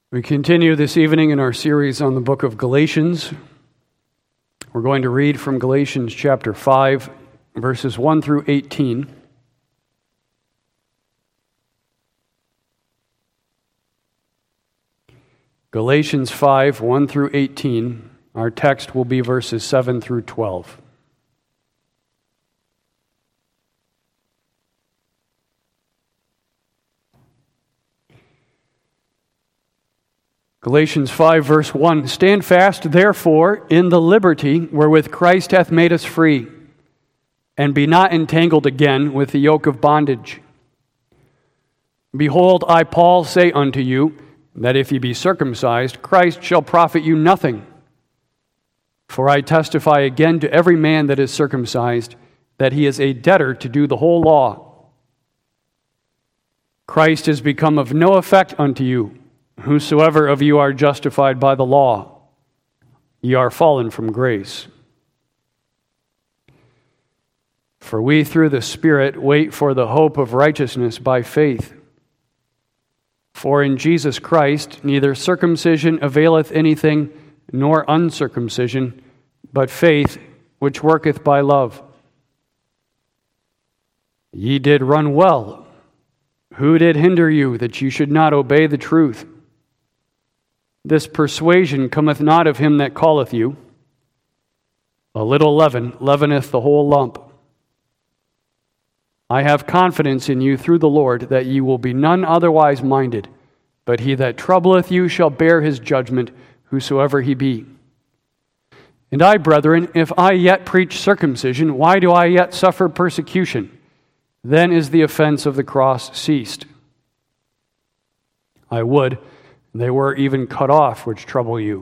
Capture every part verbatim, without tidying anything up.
We continue this evening in our series on the book of Galatians. We're going to read from Galatians chapter five, verses one through eighteen. Galatians five, one through eighteen. Our text will be verses seven through twelve. Galatians five, verse one, "Stand fast, therefore, in the liberty wherewith Christ hath made us free, and be not entangled again with the yoke of bondage. Behold, I, Paul, say unto you, that if ye be circumcised, Christ shall profit you nothing. For I testify again to every man that is circumcised, that he is a debtor to do the whole law. Christ is become of no effect unto you. Whosoever of you are justified by the law, ye are fallen from grace. For we through the Spirit wait for the hope of righteousness by faith. For in Jesus Christ neither circumcision availeth anything, nor uncircumcision, but faith which worketh by love. Ye did run well. Who did hinder you that ye should not obey the truth? This persuasion cometh not of him that calleth you. A little leaven leaveneth the whole lump. I have confidence in you through the Lord that ye will be none otherwise minded, but he that troubleth you shall bear his judgment, whosoever he be. And I, brethren, if I yet preach circumcision, why do I yet suffer persecution? Then is the offense of the cross ceased. I would they were even cut off which trouble you.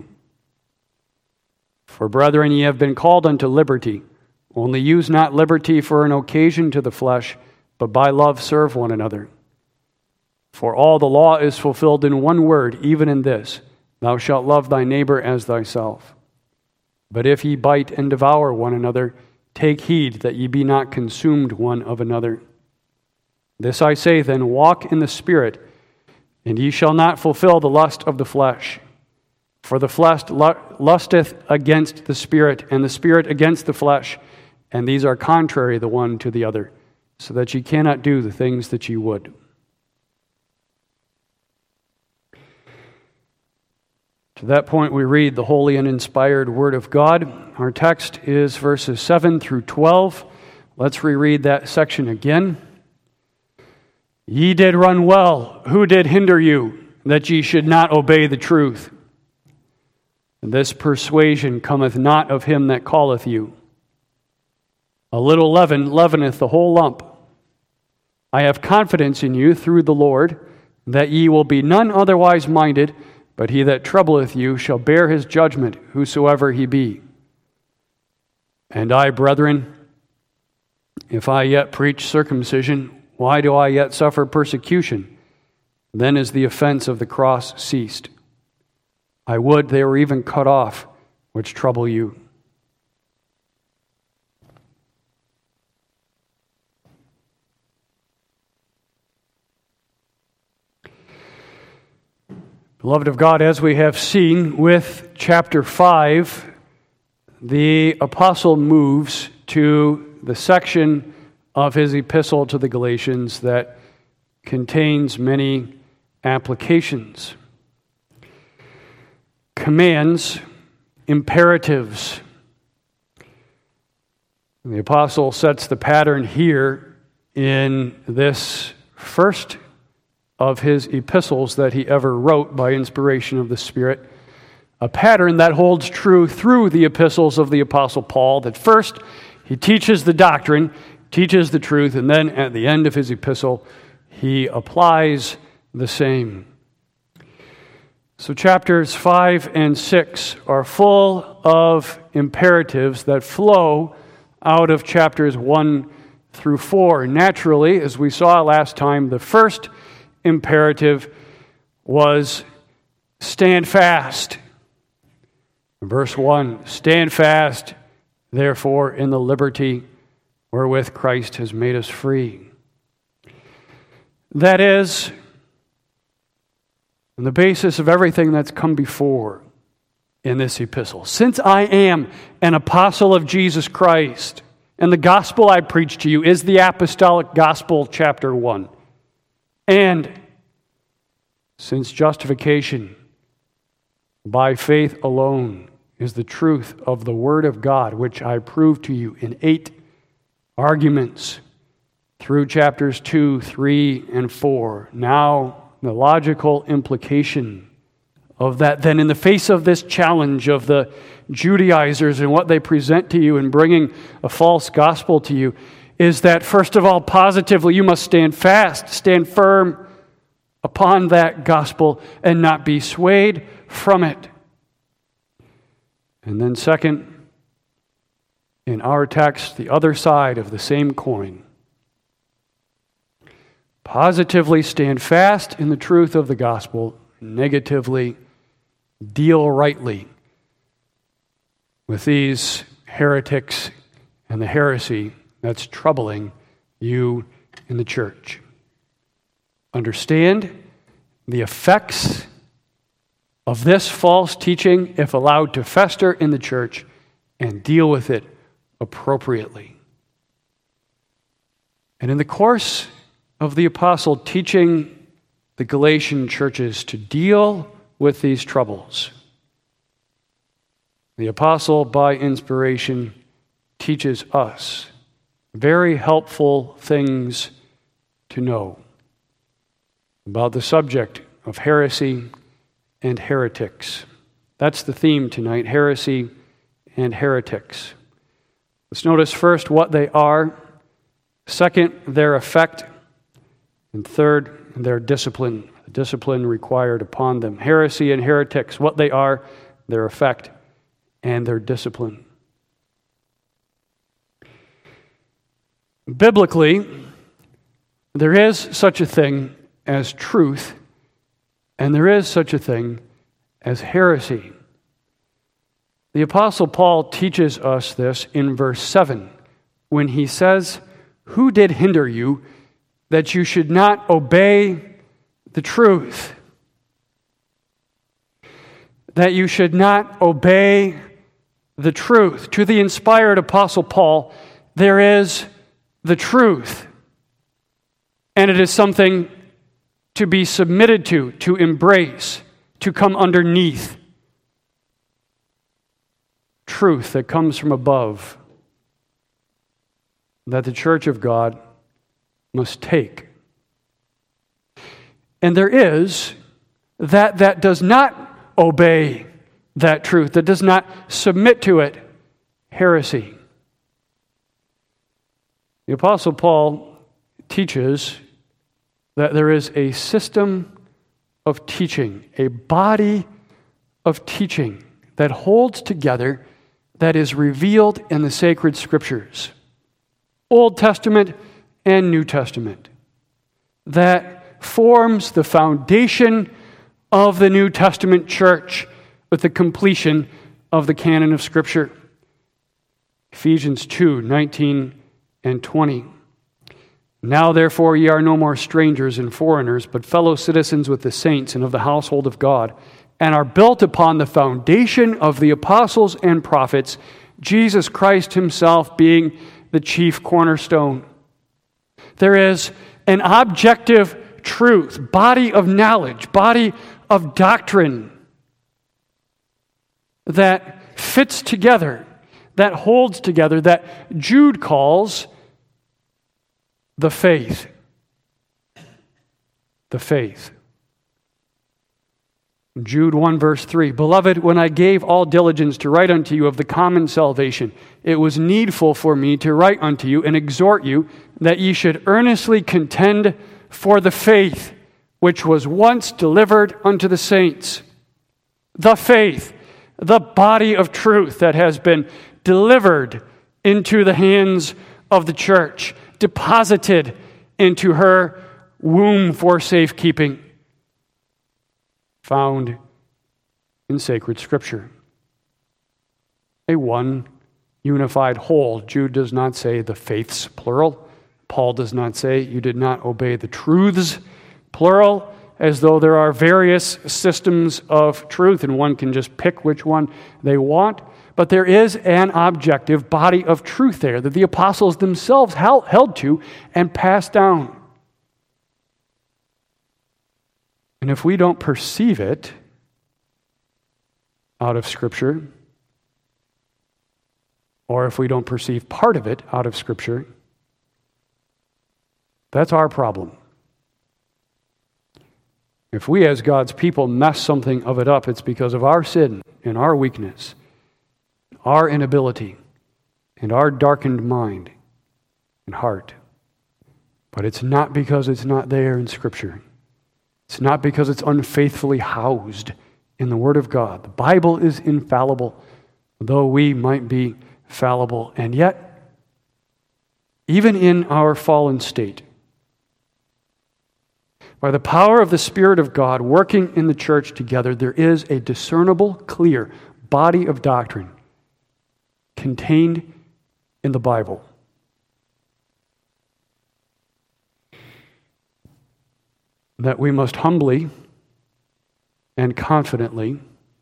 For brethren, ye have been called unto liberty. Only use not liberty for an occasion to the flesh, but by love serve one another. For all the law is fulfilled in one word, even in this, thou shalt love thy neighbor as thyself. But if ye bite and devour one another, take heed that ye be not consumed one of another. This I say then, walk in the Spirit, and ye shall not fulfill the lust of the flesh. For the flesh lusteth against the Spirit, and the Spirit against the flesh, and these are contrary the one to the other, so that ye cannot do the things that ye would." To that point, we read the holy and inspired Word of God. Our text is verses seven through twelve. Let's reread that section again. "Ye did run well. Who did hinder you, that ye should not obey the truth? And this persuasion cometh not of him that calleth you. A little leaven leaveneth the whole lump. I have confidence in you through the Lord, that ye will be none otherwise minded, but he that troubleth you shall bear his judgment, whosoever he be. And I, brethren, if I yet preach circumcision, why do I yet suffer persecution? Then is the offense of the cross ceased. I would they were even cut off, which trouble you." Beloved of God, as we have seen with chapter five, the apostle moves to the section of his epistle to the Galatians that contains many applications. Commands, imperatives. The apostle sets the pattern here in this first of his epistles that he ever wrote by inspiration of the Spirit, a pattern that holds true through the epistles of the apostle Paul, that first he teaches the doctrine, teaches the truth, and then at the end of his epistle, he applies the same. So chapters five and six are full of imperatives that flow out of chapters one through four. Naturally, as we saw last time, the first imperative was stand fast. Verse one, "Stand fast, therefore, in the liberty wherewith Christ has made us free." That is, on the basis of everything that's come before in this epistle. Since I am an apostle of Jesus Christ, and the gospel I preach to you is the apostolic gospel, chapter one. And since justification by faith alone is the truth of the Word of God, which I prove to you in eight arguments through chapters two, three, and four. Now, the logical implication of that, then, in the face of this challenge of the Judaizers and what they present to you in bringing a false gospel to you, is that, first of all, positively, you must stand fast, stand firm upon that gospel and not be swayed from it. And then second, in our text, the other side of the same coin. Positively stand fast in the truth of the gospel. Negatively, deal rightly with these heretics and the heresy that's troubling you in the church. Understand the effects of this false teaching, if allowed to fester in the church, and deal with it appropriately. And in the course of the apostle teaching the Galatian churches to deal with these troubles, the apostle, by inspiration, teaches us very helpful things to know about the subject of heresy and heretics. That's the theme tonight, heresy and heretics. Let's notice first what they are, second, their effect, and third, their discipline, the discipline required upon them. Heresy and heretics, what they are, their effect, and their discipline. Biblically, there is such a thing as truth, and there is such a thing as heresy. The Apostle Paul teaches us this in verse seven when he says, "Who did hinder you that you should not obey the truth?" That you should not obey the truth. To the inspired Apostle Paul, there is the truth. And it is something to be submitted to, to embrace, to come underneath. Truth that comes from above, that the church of God must take. And there is that that does not obey that truth, that does not submit to it, heresy. The Apostle Paul teaches that there is a system of teaching, a body of teaching that holds together, that is revealed in the sacred scriptures, Old Testament and New Testament, that forms the foundation of the New Testament church with the completion of the canon of Scripture. Ephesians two, nineteen and twenty. Now therefore ye are no more strangers and foreigners, but fellow citizens with the saints and of the household of God, and are built upon the foundation of the apostles and prophets, Jesus Christ himself being the chief cornerstone. There is an objective truth, body of knowledge, body of doctrine that fits together, that holds together, that Jude calls the faith. The faith. Jude one verse three, "Beloved, when I gave all diligence to write unto you of the common salvation, it was needful for me to write unto you and exhort you that ye should earnestly contend for the faith which was once delivered unto the saints." The faith, the body of truth that has been delivered into the hands of the church, deposited into her womb for safekeeping, found in sacred Scripture. A one unified whole. Jude does not say the faiths, plural. Paul does not say you did not obey the truths, plural. as though there are various systems of truth and one can just pick which one they want. But there is an objective body of truth there that the apostles themselves held to and passed down. And if we don't perceive it out of Scripture, or if we don't perceive part of it out of Scripture, that's our problem. If we as God's people mess something of it up, it's because of our sin and our weakness, our inability, and our darkened mind and heart. But it's not because it's not there in Scripture. It's not because it's unfaithfully housed in the Word of God. The Bible is infallible, though we might be fallible. And yet, even in our fallen state, by the power of the Spirit of God working in the church together, there is a discernible, clear body of doctrine contained in the Bible. That we must humbly and confidently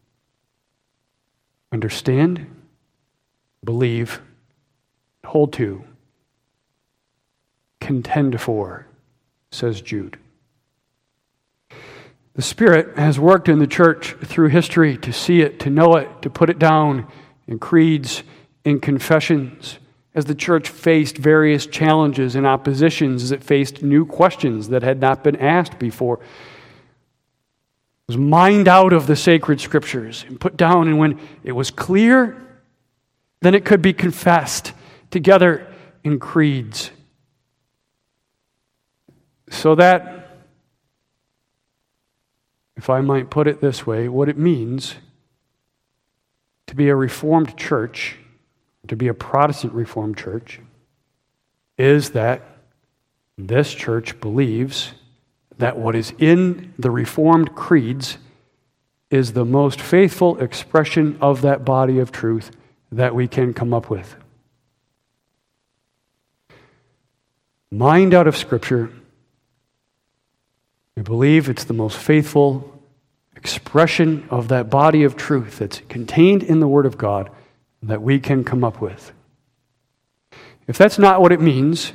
understand, believe, hold to, contend for, says Jude. The Spirit has worked in the church through history to see it, to know it, to put it down in creeds, in confessions, as the church faced various challenges and oppositions, as it faced new questions that had not been asked before. It was mined out of the sacred Scriptures and put down, and when it was clear, then it could be confessed together in creeds. So that, if I might put it this way, what it means to be a Reformed church, to be a Protestant Reformed church, is that this church believes that what is in the Reformed creeds is the most faithful expression of that body of truth that we can come up with. Mined out of Scripture, we believe it's the most faithful expression of that body of truth that's contained in the Word of God that we can come up with. If that's not what it means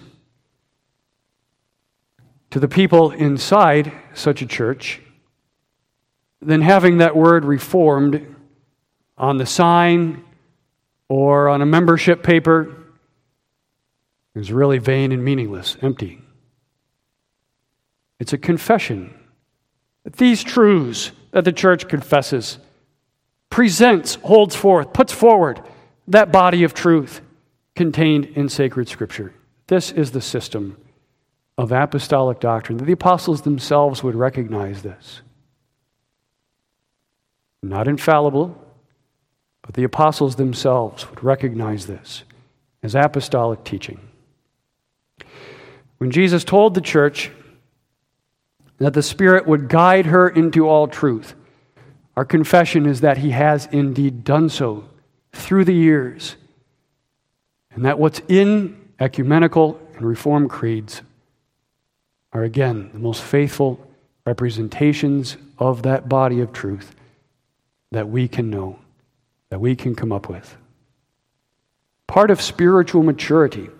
to the people inside such a church, then having that word Reformed on the sign or on a membership paper is really vain and meaningless, empty. It's a confession that these truths that the church confesses, presents, holds forth, puts forward that body of truth contained in sacred Scripture. This is the system of apostolic doctrine. The apostles themselves would recognize this. Not infallible, but the apostles themselves would recognize this as apostolic teaching. When Jesus told the church that the Spirit would guide her into all truth, our confession is that He has indeed done so through the years, and that what's in ecumenical and Reformed creeds are, again, the most faithful representations of that body of truth that we can know, that we can come up with. Part of spiritual maturity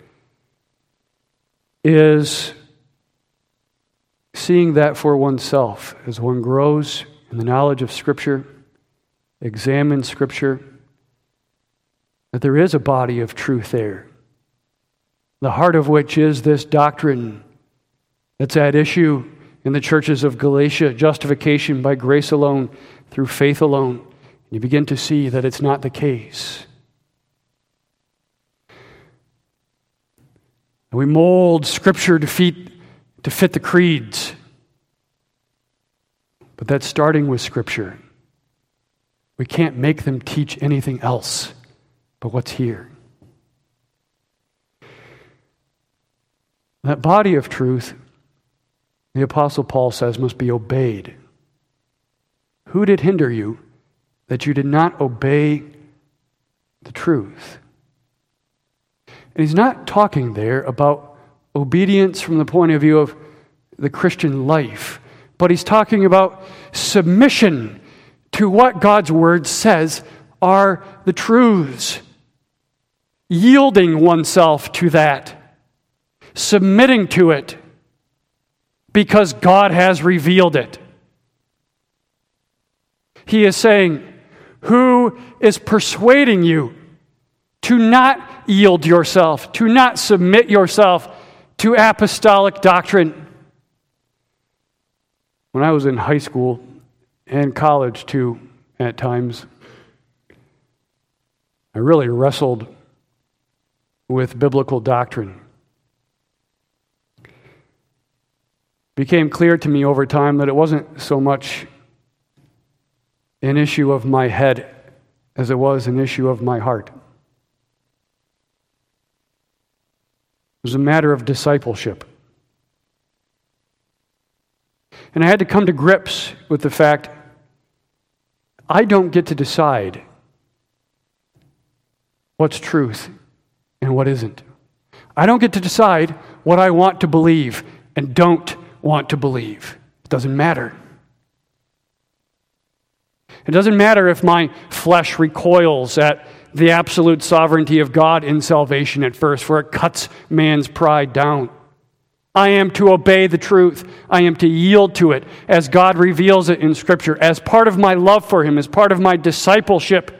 is seeing that for oneself as one grows in the knowledge of Scripture, examines Scripture, that there is a body of truth there, the heart of which is this doctrine that's at issue in the churches of Galatia, justification by grace alone, through faith alone. And you begin to see that it's not the case. And we mold Scripture to fit, to fit the creeds. But that's starting with Scripture. We can't make them teach anything else but what's here. That body of truth, the Apostle Paul says, must be obeyed. Who did hinder you that you did not obey the truth? And he's not talking there about obedience from the point of view of the Christian life, but he's talking about submission to what God's word says are the truths. Yielding oneself to that. Submitting to it because God has revealed it. He is saying, who is persuading you to not yield yourself, to not submit yourself to apostolic doctrine? When I was in high school and college too, at times, I really wrestled with biblical doctrine. It became clear to me over time that it wasn't so much an issue of my head as it was an issue of my heart. It was a matter of discipleship. And I had to come to grips with the fact I don't get to decide what's truth and what isn't. I don't get to decide what I want to believe and don't want to believe. It doesn't matter. It doesn't matter if my flesh recoils at the absolute sovereignty of God in salvation at first, for it cuts man's pride down. I am to obey the truth. I am to yield to it as God reveals it in Scripture, as part of my love for Him, as part of my discipleship,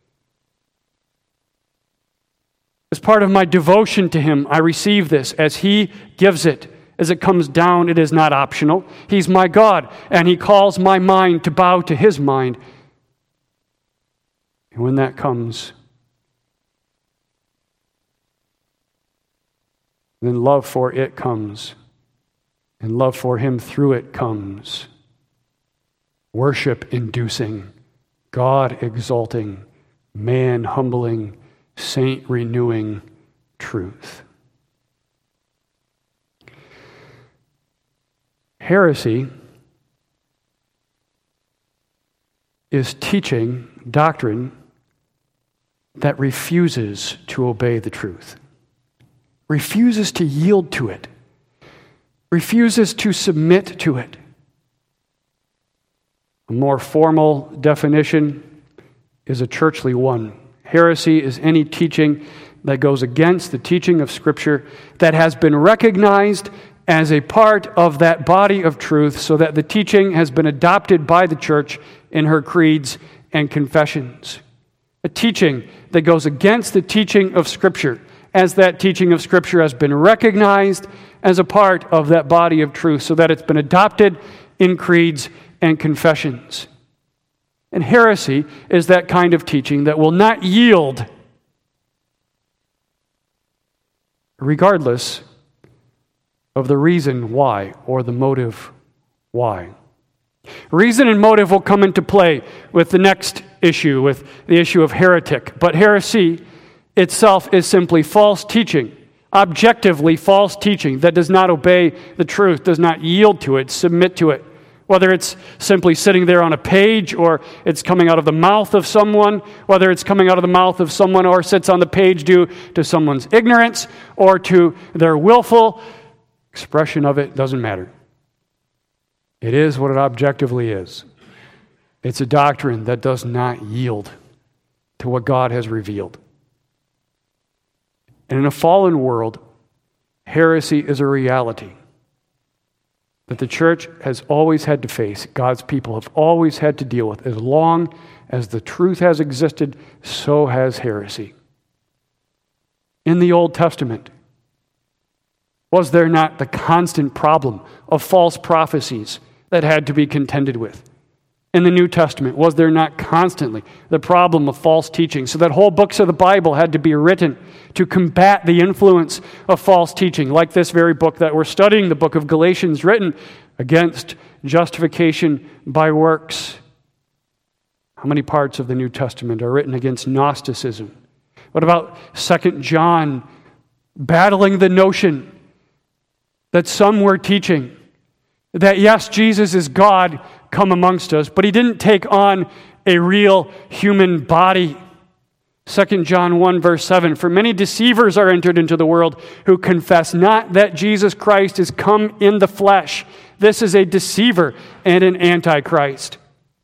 as part of my devotion to Him. I receive this as He gives it. As it comes down, it is not optional. He's my God, and He calls my mind to bow to His mind. And when that comes, then love for it comes, and love for Him through it comes. Worship-inducing, God-exalting, man-humbling, saint-renewing truth. Heresy is teaching doctrine that refuses to obey the truth, refuses to yield to it, refuses to submit to it. A more formal definition is a churchly one. Heresy is any teaching that goes against the teaching of Scripture that has been recognized as a part of that body of truth, so that the teaching has been adopted by the church in her creeds and confessions. A teaching that goes against the teaching of Scripture, as that teaching of Scripture has been recognized as a part of that body of truth, so that it's been adopted in creeds and confessions. And heresy is that kind of teaching that will not yield, regardless of the reason why or the motive why. Reason and motive will come into play with the next issue, with the issue of heretic. But heresy itself is simply false teaching, objectively false teaching that does not obey the truth, does not yield to it, submit to it. Whether it's simply sitting there on a page, or it's coming out of the mouth of someone, whether it's coming out of the mouth of someone or sits on the page due to someone's ignorance or to their willful expression of it, doesn't matter. It is what it objectively is. It's a doctrine that does not yield to what God has revealed. And in a fallen world, heresy is a reality that the church has always had to face, God's people have always had to deal with. As long as the truth has existed, so has heresy. In the Old Testament, was there not the constant problem of false prophecies that had to be contended with? In the New Testament, was there not constantly the problem of false teaching, so that whole books of the Bible had to be written to combat the influence of false teaching, like this very book that we're studying, the book of Galatians, written against justification by works? How many parts of the New Testament are written against Gnosticism? What about Second John battling the notion that some were teaching that, yes, Jesus is God come amongst us, but He didn't take on a real human body. Second John one, verse seven, for many deceivers are entered into the world who confess not that Jesus Christ is come in the flesh. This is a deceiver and an antichrist.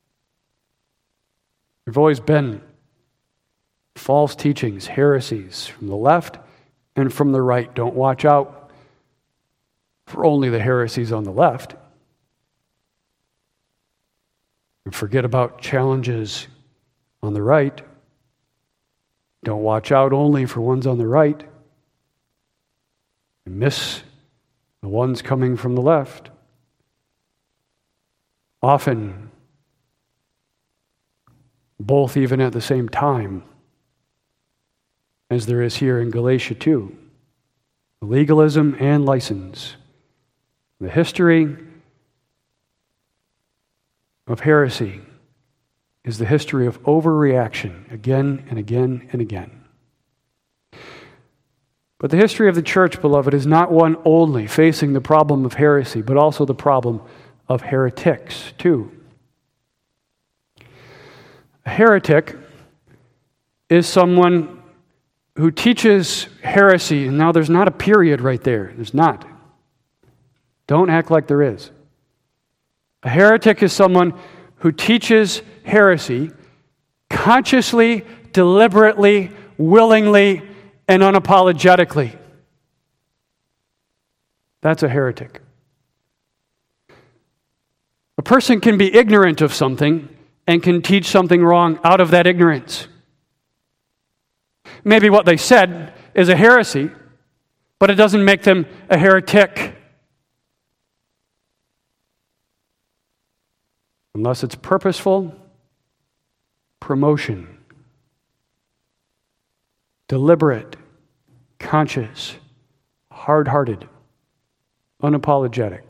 There have always been false teachings, heresies from the left and from the right. Don't watch out for only the heresies on the left. And forget about challenges on the right. Don't watch out only for ones on the right and miss the ones coming from the left. Often, both even at the same time, as there is here in Galatia two. Legalism and license. The history of heresy is the history of overreaction again and again and again. But the history of the church, beloved, is not one only facing the problem of heresy, but also the problem of heretics, too. A heretic is someone who teaches heresy, and now there's not a period right there. There's not. Don't act like there is. A heretic is someone who teaches heresy consciously, deliberately, willingly, and unapologetically. That's a heretic. A person can be ignorant of something and can teach something wrong out of that ignorance. Maybe what they said is a heresy, but it doesn't make them a heretic. Unless it's purposeful promotion, deliberate, conscious, hard-hearted, unapologetic.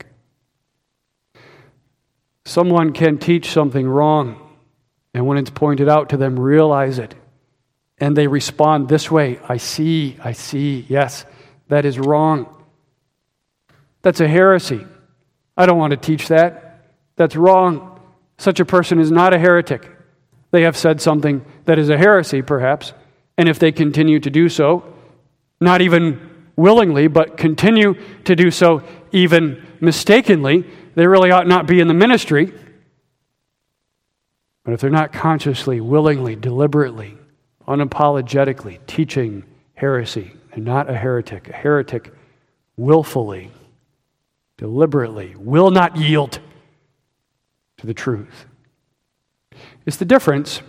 Someone can teach something wrong, and when it's pointed out to them, realize it. And they respond this way, I see, I see, yes, that is wrong. That's a heresy. I don't want to teach that. That's wrong. Such a person is not a heretic. They have said something that is a heresy, perhaps, and if they continue to do so, not even willingly, but continue to do so even mistakenly, they really ought not be in the ministry. But if they're not consciously, willingly, deliberately, unapologetically teaching heresy, they're not a heretic. A heretic willfully, deliberately, will not yield to the truth. It's the difference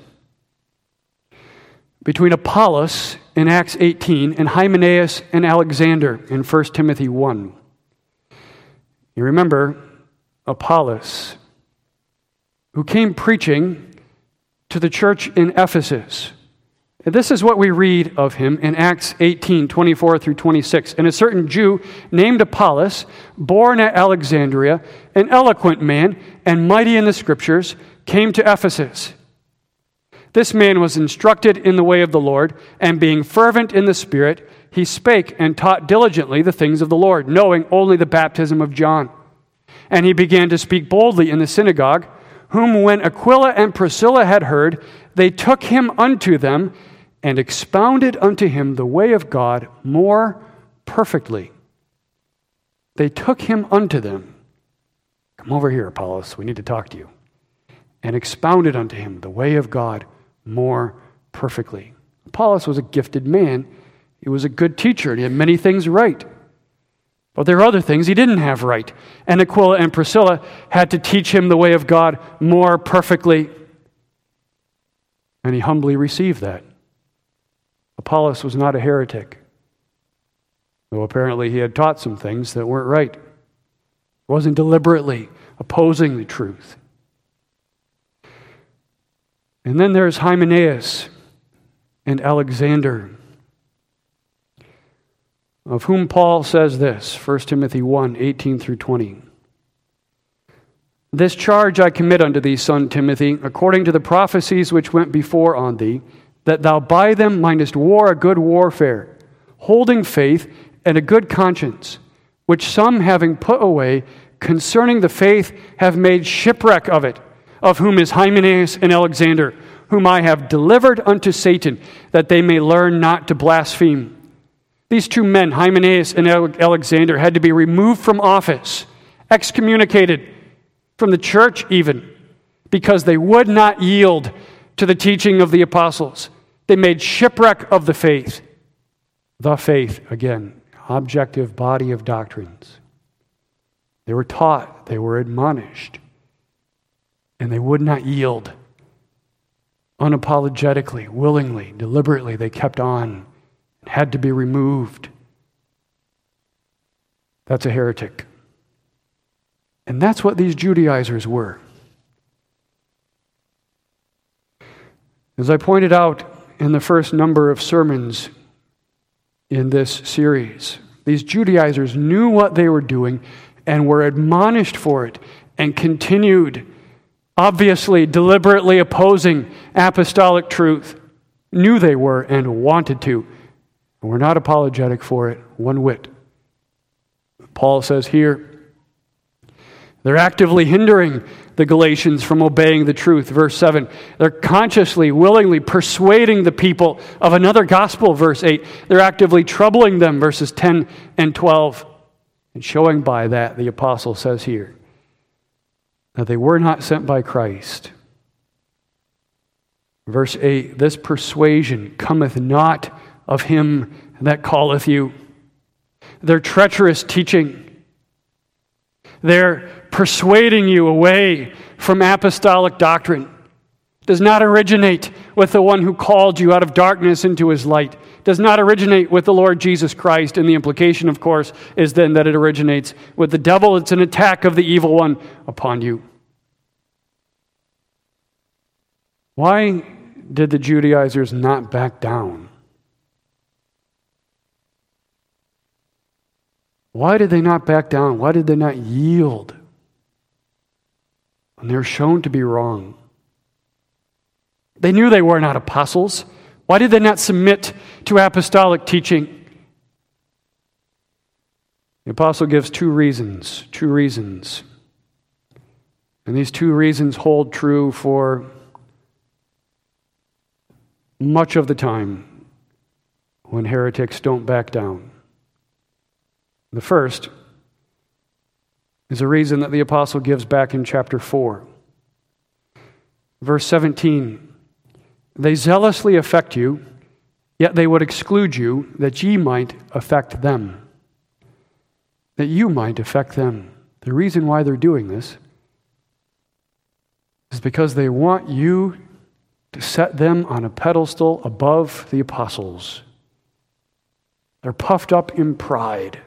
between Apollos in Acts eighteen and Hymenaeus and Alexander in First Timothy one. You remember Apollos, who came preaching to the church in Ephesus. And this is what we read of him in Acts eighteen, twenty-four through twenty-six. And a certain Jew named Apollos, born at Alexandria, an eloquent man and mighty in the Scriptures, came to Ephesus. This man was instructed in the way of the Lord, and being fervent in the Spirit, he spake and taught diligently the things of the Lord, knowing only the baptism of John. And he began to speak boldly in the synagogue, whom when Aquila and Priscilla had heard, they took him unto them, and expounded unto him the way of God more perfectly. They took him unto them. Come over here, Apollos, we need to talk to you. And expounded unto him the way of God more perfectly. Apollos was a gifted man. He was a good teacher, and he had many things right. But there are other things he didn't have right. And Aquila and Priscilla had to teach him the way of God more perfectly. And he humbly received that. Apollos was not a heretic, though apparently he had taught some things that weren't right. He wasn't deliberately opposing the truth. And then there's Hymenaeus and Alexander, of whom Paul says this, First Timothy one, eighteen through twenty. This charge I commit unto thee, son Timothy, according to the prophecies which went before on thee, that thou by them mightest war a good warfare, holding faith and a good conscience, which some having put away concerning the faith have made shipwreck of it, of whom is Hymenaeus and Alexander, whom I have delivered unto Satan, that they may learn not to blaspheme. These two men, Hymenaeus and Alexander, had to be removed from office, excommunicated from the church even, because they would not yield to the teaching of the apostles. They made shipwreck of the faith. The faith, again, objective body of doctrines. They were taught, they were admonished, and they would not yield. Unapologetically, willingly, deliberately, they kept on, had to be removed. That's a heretic. And that's what these Judaizers were. As I pointed out in the first number of sermons in this series, these Judaizers knew what they were doing and were admonished for it and continued, obviously, deliberately opposing apostolic truth, knew they were and wanted to, and were not apologetic for it one whit. Paul says here, they're actively hindering the Galatians from obeying the truth. Verse seven, they're consciously, willingly persuading the people of another gospel. Verse eight, they're actively troubling them. Verses ten and twelve. And showing by that, the apostle says here, that they were not sent by Christ. Verse eight, this persuasion cometh not of him that calleth you. Their treacherous teaching, their persuading you away from apostolic doctrine, does not originate with the one who called you out of darkness into his light, does not originate with the Lord Jesus Christ. And the implication, of course, is then that it originates with the devil. It's an attack of the evil one upon you. Why did the Judaizers not back down? Why did they not back down? Why did they not yield when they were shown to be wrong? They knew they were not apostles. Why did they not submit to apostolic teaching? The apostle gives two reasons, two reasons. And these two reasons hold true for much of the time when heretics don't back down. The first is a reason that the apostle gives back in chapter four. Verse seventeen, they zealously affect you, yet they would exclude you, that ye might affect them. That you might affect them. The reason why they're doing this is because they want you to set them on a pedestal above the apostles. They're puffed up in pride.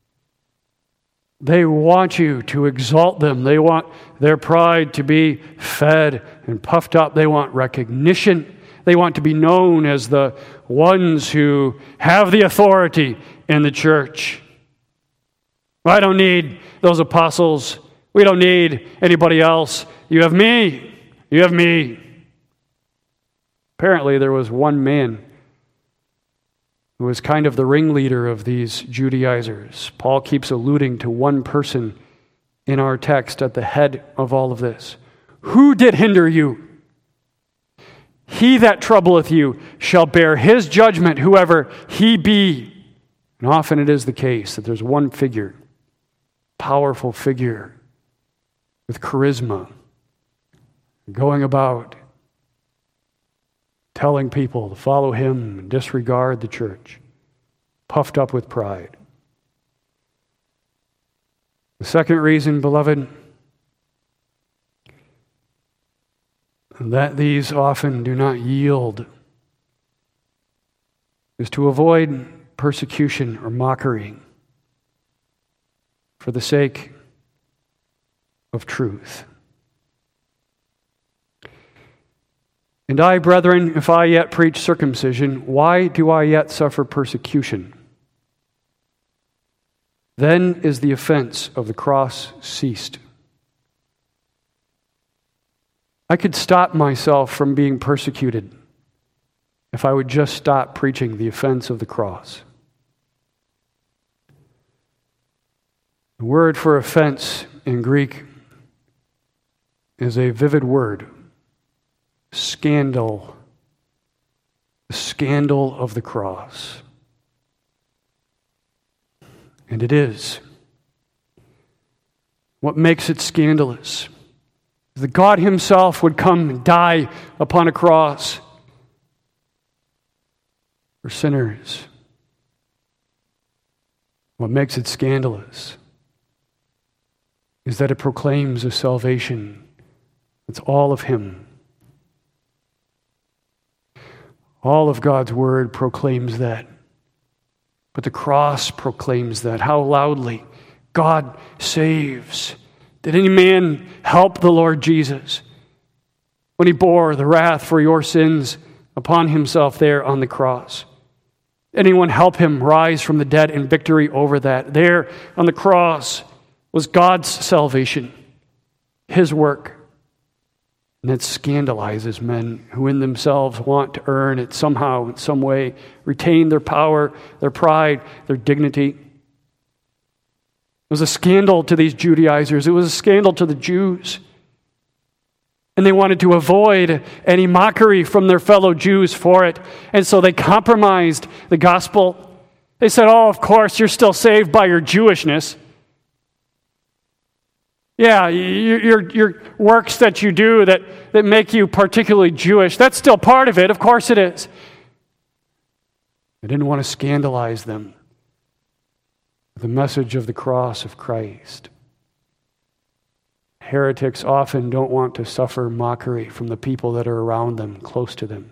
They want you to exalt them. They want their pride to be fed and puffed up. They want recognition. They want to be known as the ones who have the authority in the church. I don't need those apostles. We don't need anybody else. You have me. You have me. Apparently, there was one man who was kind of the ringleader of these Judaizers. Paul keeps alluding to one person in our text at the head of all of this. Who did hinder you? He that troubleth you shall bear his judgment, whoever he be. And often it is the case that there's one figure, powerful figure, with charisma, going about telling people to follow him and disregard the church, puffed up with pride. The second reason, beloved, that these often do not yield is to avoid persecution or mockery for the sake of truth. And I, brethren, if I yet preach circumcision, why do I yet suffer persecution? Then is the offense of the cross ceased. I could stop myself from being persecuted if I would just stop preaching the offense of the cross. The word for offense in Greek is a vivid word. scandal, the scandal of the cross. And it is. What makes it scandalous is that God himself would come and die upon a cross for sinners. What makes it scandalous is that it proclaims a salvation that's all of him. All of God's word proclaims that. But the cross proclaims that. How loudly God saves. Did any man help the Lord Jesus when he bore the wrath for your sins upon himself there on the cross? Anyone help him rise from the dead in victory over that? There on the cross was God's salvation, his work. And it scandalizes men who in themselves want to earn it somehow, in some way, retain their power, their pride, their dignity. It was a scandal to these Judaizers. It was a scandal to the Jews. And they wanted to avoid any mockery from their fellow Jews for it. And so they compromised the gospel. They said, oh, of course, you're still saved by your Jewishness. Yeah, your, your, your works that you do that, that make you particularly Jewish, that's still part of it. Of course it is. I didn't want to scandalize them with the message of the cross of Christ. Heretics often don't want to suffer mockery from the people that are around them, close to them.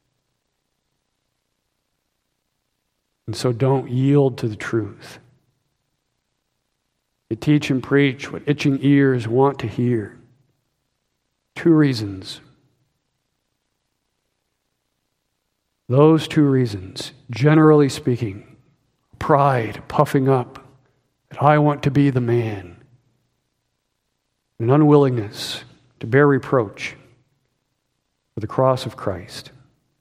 And so don't yield to the truth. You teach and preach what itching ears want to hear. Two reasons. Those two reasons, generally speaking, pride, puffing up, that I want to be the man, an unwillingness to bear reproach for the cross of Christ.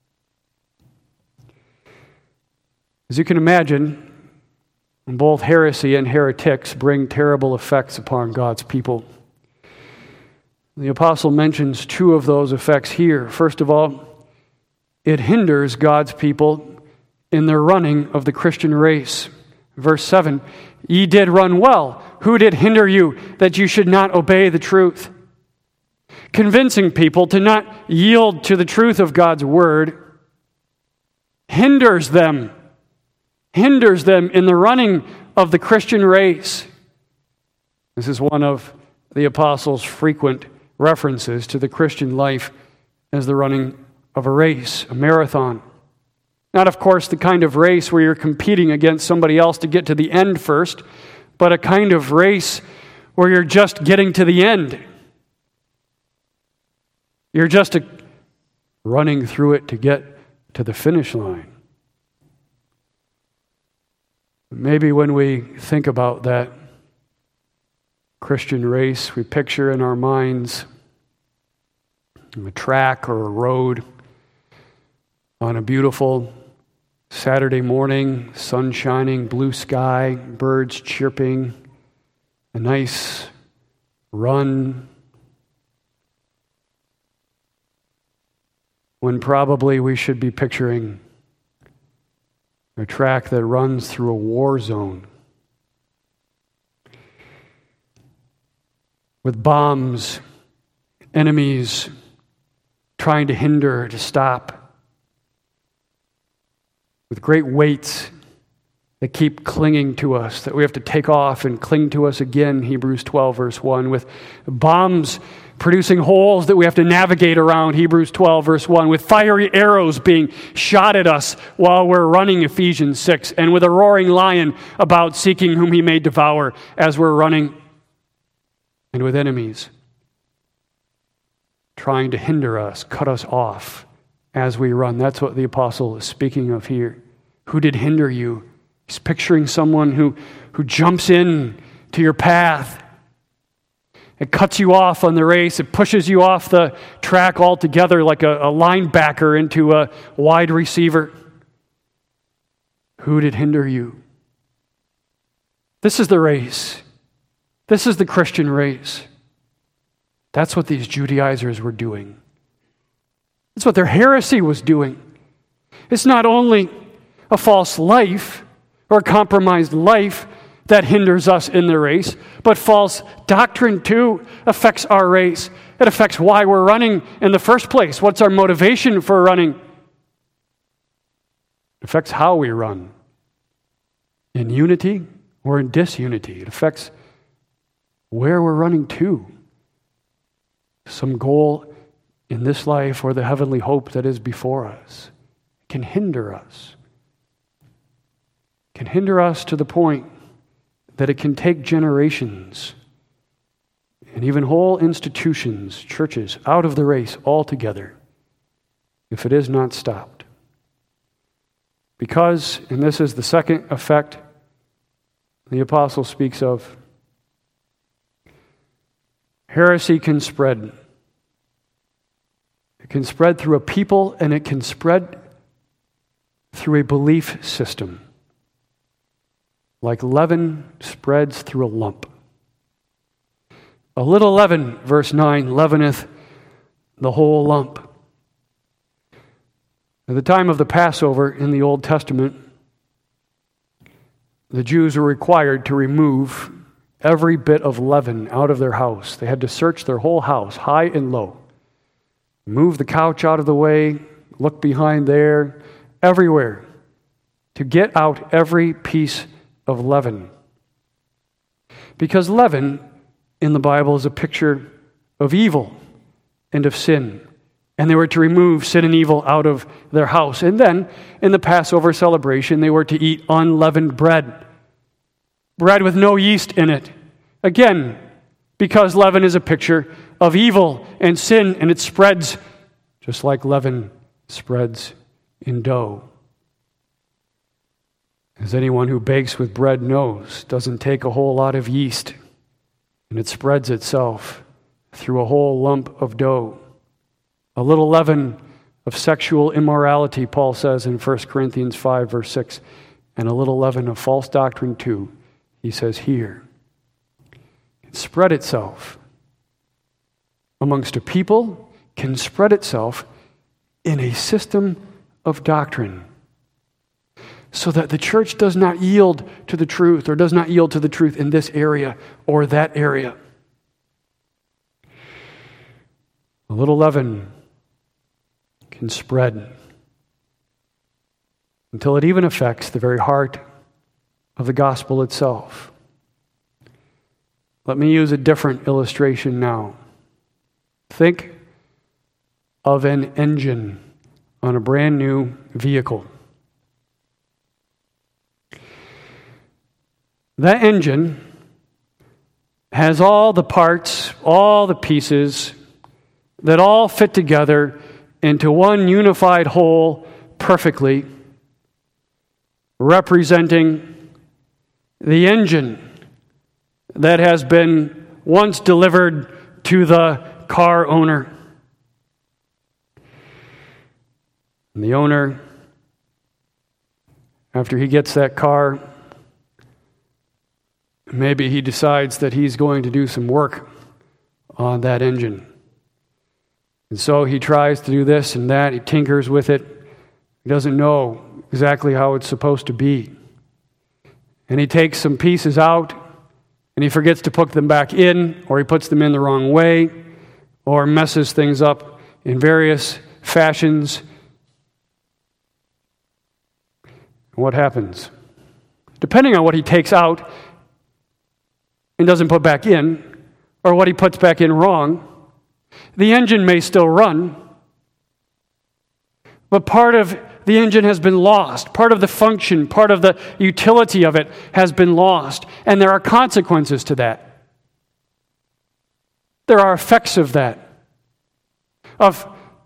As you can imagine, both heresy and heretics bring terrible effects upon God's people. The apostle mentions two of those effects here. First of all, it hinders God's people in their running of the Christian race. Verse seven, ye did run well. Who did hinder you that you should not obey the truth? Convincing people to not yield to the truth of God's word hinders them hinders them in the running of the Christian race. This is one of the apostles' frequent references to the Christian life as the running of a race, a marathon. Not, of course, the kind of race where you're competing against somebody else to get to the end first, but a kind of race where you're just getting to the end. You're just a, running through it to get to the finish line. Maybe when we think about that Christian race, we picture in our minds a track or a road on a beautiful Saturday morning, sun shining, blue sky, birds chirping, a nice run, when probably we should be picturing a track that runs through a war zone with bombs, enemies trying to hinder, to stop, with great weights that keep clinging to us, that we have to take off and cling to us again, Hebrews twelve, verse one, with bombs producing holes that we have to navigate around, Hebrews twelve, verse one, with fiery arrows being shot at us while we're running, Ephesians six, and with a roaring lion about seeking whom he may devour as we're running, and with enemies trying to hinder us, cut us off as we run. That's what the apostle is speaking of here. Who did hinder you? He's picturing someone who, who jumps in to your path. It cuts you off on the race. It pushes you off the track altogether like a, a linebacker into a wide receiver. Who did hinder you? This is the race. This is the Christian race. That's what these Judaizers were doing. That's what their heresy was doing. It's not only a false life or a compromised life that hinders us in the race, but false doctrine too affects our race. It affects why we're running in the first place. What's our motivation for running? It affects how we run. In unity or in disunity. It affects where we're running to. Some goal in this life or the heavenly hope that is before us. It can hinder us. It can hinder us to the point that it can take generations and even whole institutions, churches, out of the race altogether if it is not stopped. Because, and this is the second effect the apostle speaks of, heresy can spread. It can spread through a people, and it can spread through a belief system. Like leaven spreads through a lump. A little leaven, verse nine, leaveneth the whole lump. At the time of the Passover in the Old Testament, the Jews were required to remove every bit of leaven out of their house. They had to search their whole house, high and low. Move the couch out of the way, look behind there, everywhere, to get out every piece of leaven. Because leaven in the Bible is a picture of evil and of sin. And they were to remove sin and evil out of their house. And then, in the Passover celebration, they were to eat unleavened bread. Bread with no yeast in it. Again, because leaven is a picture of evil and sin, and it spreads just like leaven spreads in dough. As anyone who bakes with bread knows, it doesn't take a whole lot of yeast, and it spreads itself through a whole lump of dough. A little leaven of sexual immorality, Paul says in First Corinthians five, verse six, and a little leaven of false doctrine too, he says here. It spread itself amongst a people, can spread itself in a system of doctrine, so that the church does not yield to the truth or does not yield to the truth in this area or that area. A little leaven can spread until it even affects the very heart of the gospel itself. Let me use a different illustration now. Think of an engine on a brand new vehicle. That engine has all the parts, all the pieces that all fit together into one unified whole perfectly, representing the engine that has been once delivered to the car owner. And the owner, after he gets that car, maybe he decides that he's going to do some work on that engine. And so he tries to do this and that. He tinkers with it. He doesn't know exactly how it's supposed to be. And he takes some pieces out, and he forgets to put them back in, or he puts them in the wrong way, or messes things up in various fashions. What happens? Depending on what he takes out and doesn't put back in, or what he puts back in wrong, the engine may still run, but part of the engine has been lost. Part of the function, part of the utility of it has been lost. And there are consequences to that. There are effects of that, of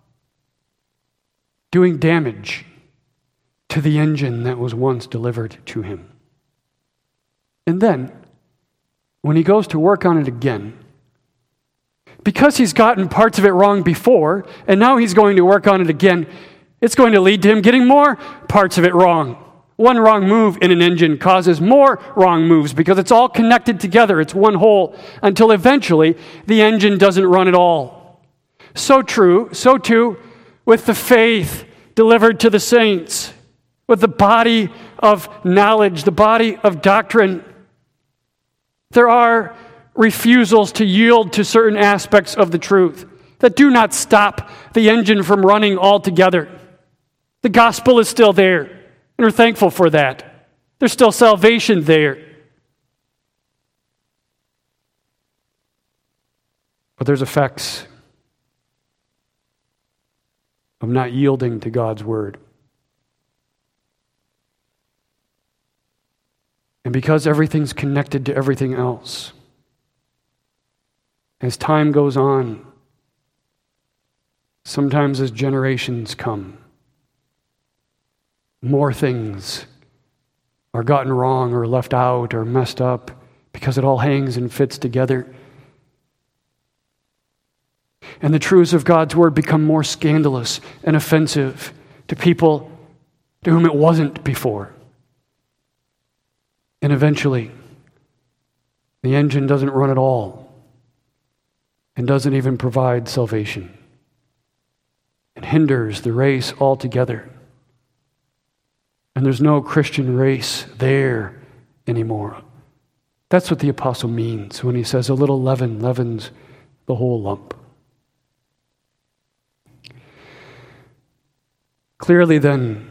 doing damage to the engine that was once delivered to him. And then, when he goes to work on it again, because he's gotten parts of it wrong before, and now he's going to work on it again, it's going to lead to him getting more parts of it wrong. One wrong move in an engine causes more wrong moves because it's all connected together. It's one whole until eventually the engine doesn't run at all. So true, so too with the faith delivered to the saints, with the body of knowledge, the body of doctrine. There are refusals to yield to certain aspects of the truth that do not stop the engine from running altogether. The gospel is still there, and we're thankful for that. There's still salvation there. But there's effects of not yielding to God's word. And because everything's connected to everything else, as time goes on, sometimes as generations come, more things are gotten wrong or left out or messed up because it all hangs and fits together. And the truths of God's word become more scandalous and offensive to people to whom it wasn't before. And eventually, the engine doesn't run at all and doesn't even provide salvation. It hinders the race altogether. And there's no Christian race there anymore. That's what the apostle means when he says a little leaven leavens the whole lump. Clearly then,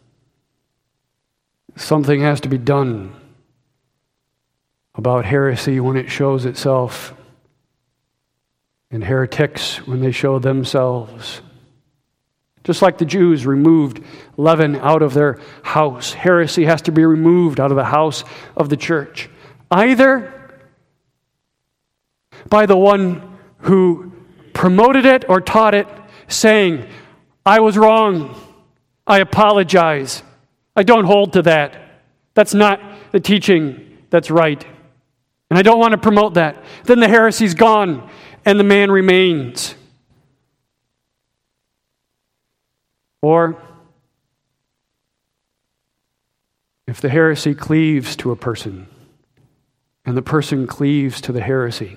something has to be done about heresy when it shows itself, and heretics when they show themselves. Just like the Jews removed leaven out of their house, heresy has to be removed out of the house of the church. Either by the one who promoted it or taught it, saying, I was wrong, I apologize, I don't hold to that. That's not the teaching that's right. And I don't want to promote that. Then the heresy's gone and the man remains. Or, if the heresy cleaves to a person, and the person cleaves to the heresy,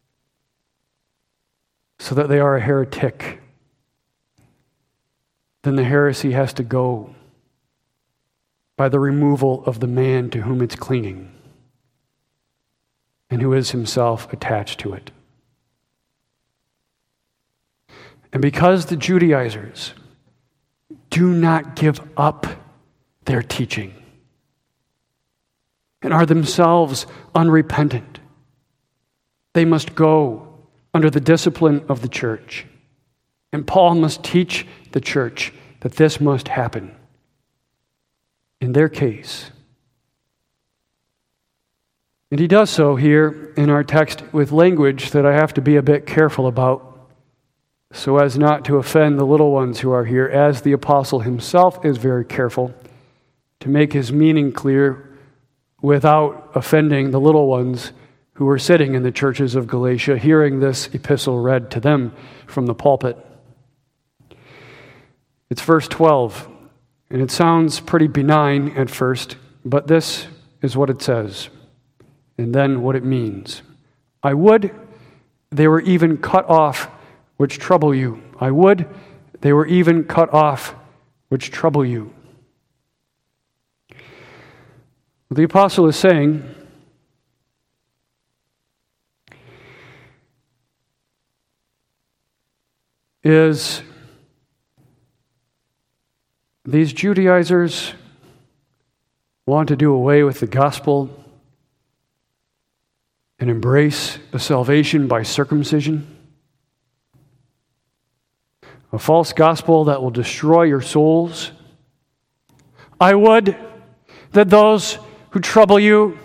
so that they are a heretic, then the heresy has to go by the removal of the man to whom it's clinging, and who is himself attached to it. And because the Judaizers do not give up their teaching and are themselves unrepentant, they must go under the discipline of the church. And Paul must teach the church that this must happen in their case. And he does so here in our text with language that I have to be a bit careful about, so as not to offend the little ones who are here, as the apostle himself is very careful to make his meaning clear without offending the little ones who were sitting in the churches of Galatia, hearing this epistle read to them from the pulpit. It's verse twelve, and it sounds pretty benign at first, but this is what it says, and then what it means. I would they were even cut off which trouble you. I would they were even cut off which trouble you. What the apostle is saying is these Judaizers want to do away with the gospel and embrace a salvation by circumcision, a false gospel that will destroy your souls. I would that those who trouble you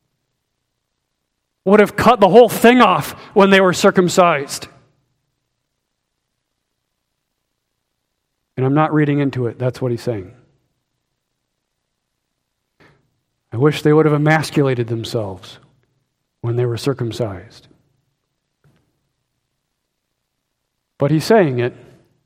would have cut the whole thing off when they were circumcised. And I'm not reading into it. That's what he's saying. I wish they would have emasculated themselves when they were circumcised. But he's saying it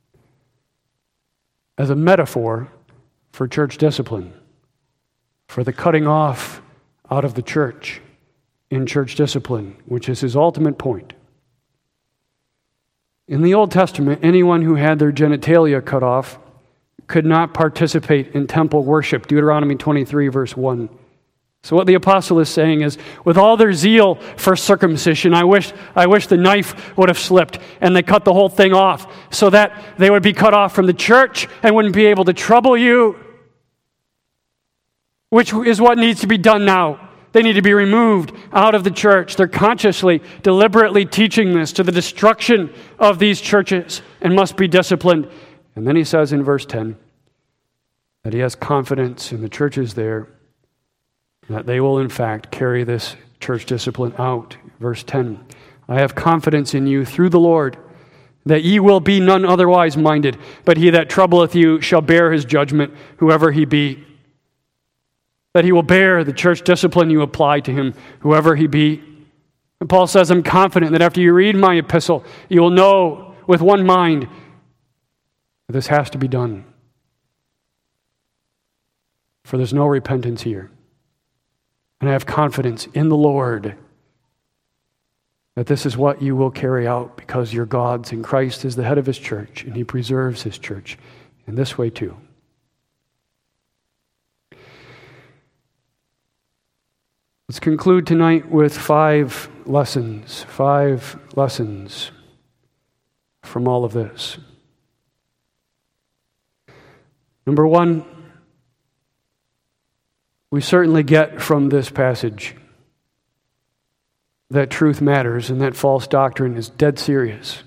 as a metaphor for church discipline, for the cutting off out of the church in church discipline, which is his ultimate point. In the Old Testament, anyone who had their genitalia cut off could not participate in temple worship. Deuteronomy twenty-three, verse one. So what the apostle is saying is, with all their zeal for circumcision, I wish, I wish the knife would have slipped and they cut the whole thing off so that they would be cut off from the church and wouldn't be able to trouble you, which is what needs to be done now. They need to be removed out of the church. They're consciously, deliberately teaching this to the destruction of these churches and must be disciplined. And then he says in verse ten that he has confidence in the churches there, that they will in fact carry this church discipline out. Verse ten, I have confidence in you through the Lord, that ye will be none otherwise minded, but he that troubleth you shall bear his judgment, whoever he be. That he will bear the church discipline you apply to him, whoever he be. And Paul says, I'm confident that after you read my epistle, you will know with one mind that this has to be done. For there's no repentance here. And I have confidence in the Lord that this is what you will carry out because you're God's and Christ is the head of his church and he preserves his church in this way too. Let's conclude tonight with five lessons, five lessons from all of this. Number one, we certainly get from this passage that truth matters and that false doctrine is dead serious.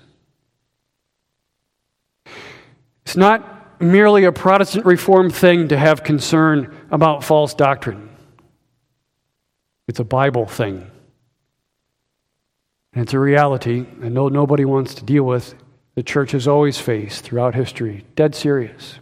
It's not merely a Protestant Reformed thing to have concern about false doctrine. It's a Bible thing. And it's a reality I know nobody wants to deal with. The church has always faced throughout history. Dead serious.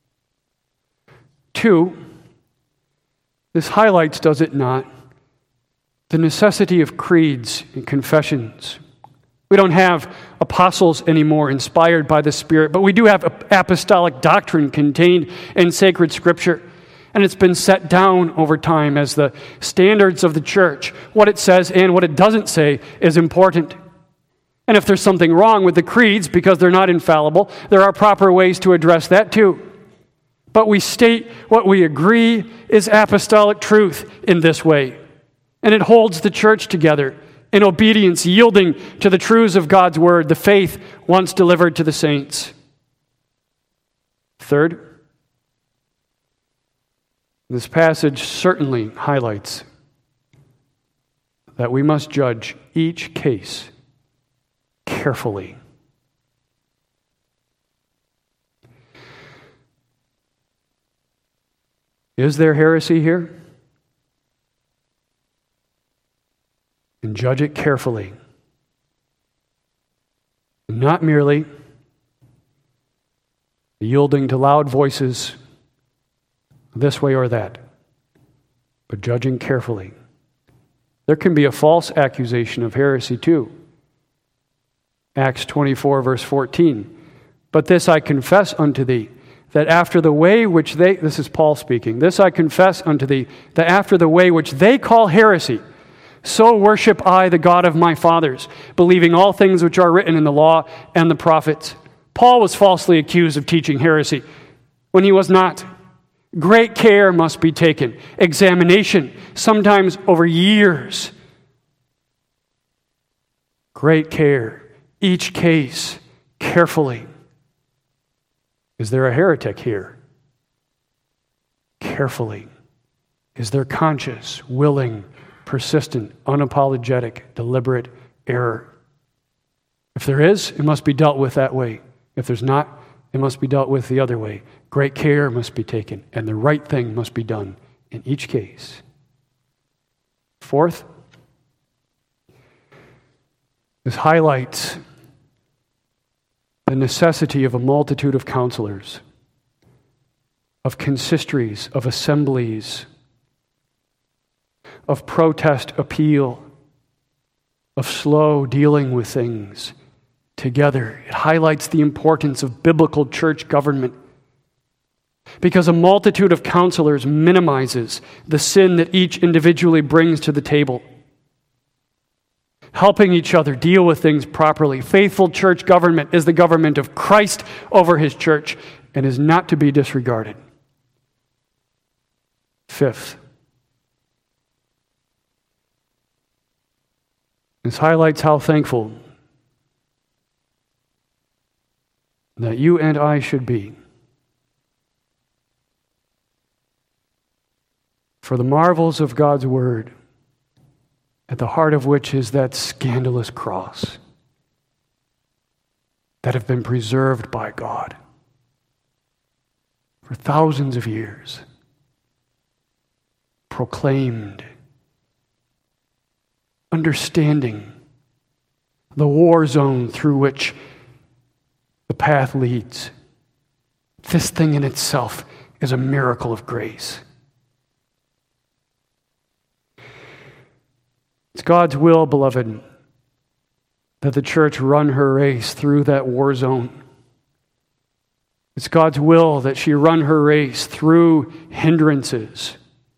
Two, this highlights, does it not, the necessity of creeds and confessions. We don't have apostles anymore inspired by the Spirit, but we do have apostolic doctrine contained in sacred Scripture. And it's been set down over time as the standards of the church. What it says and what it doesn't say is important. And if there's something wrong with the creeds because they're not infallible, there are proper ways to address that too. But we state what we agree is apostolic truth in this way. And it holds the church together in obedience, yielding to the truths of God's word, the faith once delivered to the saints. Third, this passage certainly highlights that we must judge each case carefully. Is there heresy here? And judge it carefully. Not merely yielding to loud voices this way or that, but judging carefully. There can be a false accusation of heresy too. Acts twenty-four, verse fourteen. But this I confess unto thee, that after the way which they, this is Paul speaking, this I confess unto thee, that after the way which they call heresy, so worship I the God of my fathers, believing all things which are written in the law and the prophets. Paul was falsely accused of teaching heresy when he was not. Great care must be taken. Examination, sometimes over years. Great care. Each case, carefully. Is there a heretic here? Carefully. Is there conscious, willing, persistent, unapologetic, deliberate error? If there is, it must be dealt with that way. If there's not, it must be dealt with the other way. Great care must be taken, and the right thing must be done in each case. Fourth, this highlights the necessity of a multitude of counselors, of consistories, of assemblies, of protest appeal, of slow dealing with things together. It highlights the importance of biblical church government, because a multitude of counselors minimizes the sin that each individually brings to the table. helping each other deal with things properly. Faithful church government is the government of Christ over his church and is not to be disregarded. Fifth, this highlights how thankful that you and I should be for the marvels of God's word, at the heart of which is that scandalous cross that have been preserved by God for thousands of years, proclaimed, understanding the war zone through which the path leads. This thing in itself is a miracle of grace. It's God's will, beloved, that the church run her race through that war zone. It's God's will that she run her race through hindrances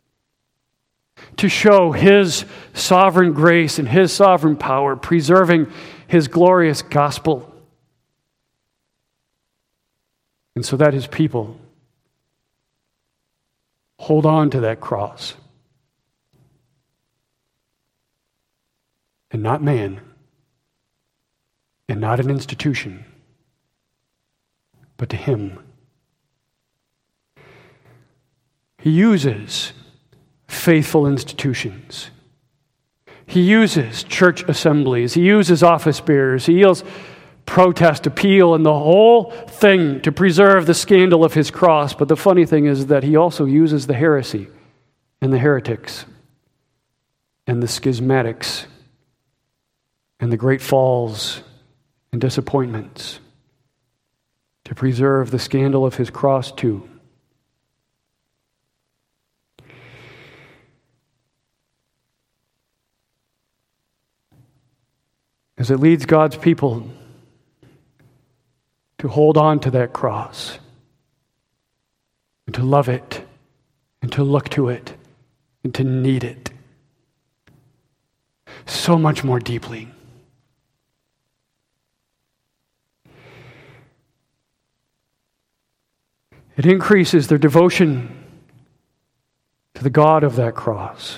to show his sovereign grace and his sovereign power, preserving his glorious gospel. And so that his people hold on to that cross. And not man, and not an institution, but to him. He uses faithful institutions. He uses church assemblies. He uses office bearers. He uses protest, appeal, and the whole thing to preserve the scandal of his cross. But the funny thing is that he also uses the heresy and the heretics and the schismatics and the great falls and disappointments to preserve the scandal of his cross too. As it leads God's people to hold on to that cross and to love it and to look to it and to need it so much more deeply. It increases their devotion to the God of that cross,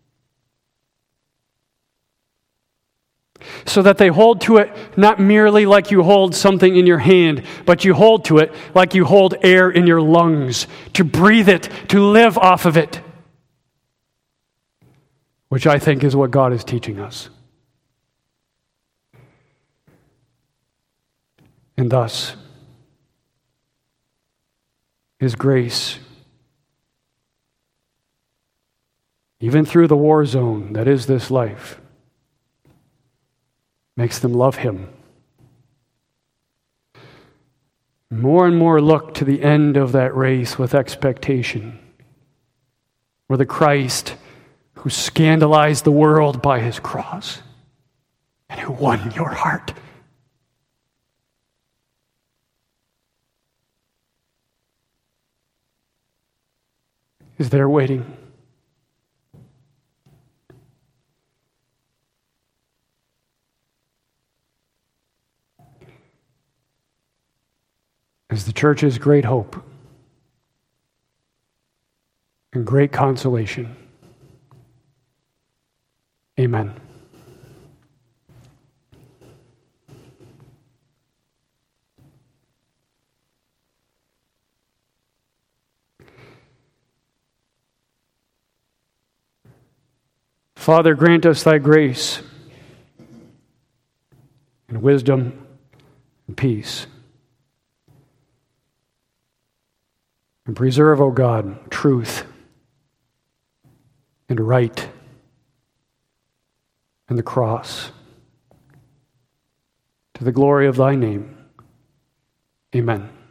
so that they hold to it not merely like you hold something in your hand, but you hold to it like you hold air in your lungs, to breathe it, to live off of it, which I think is what God is teaching us. And thus, his grace, even through the war zone that is this life, makes them love him. More and more look to the end of that race with expectation, where the Christ who scandalized the world by his cross and who won your heart is there waiting. As the church's great hope and great consolation. Amen. Father, grant us thy grace and wisdom and peace. And preserve, O God, truth and right and the cross, to the glory of thy name. Amen.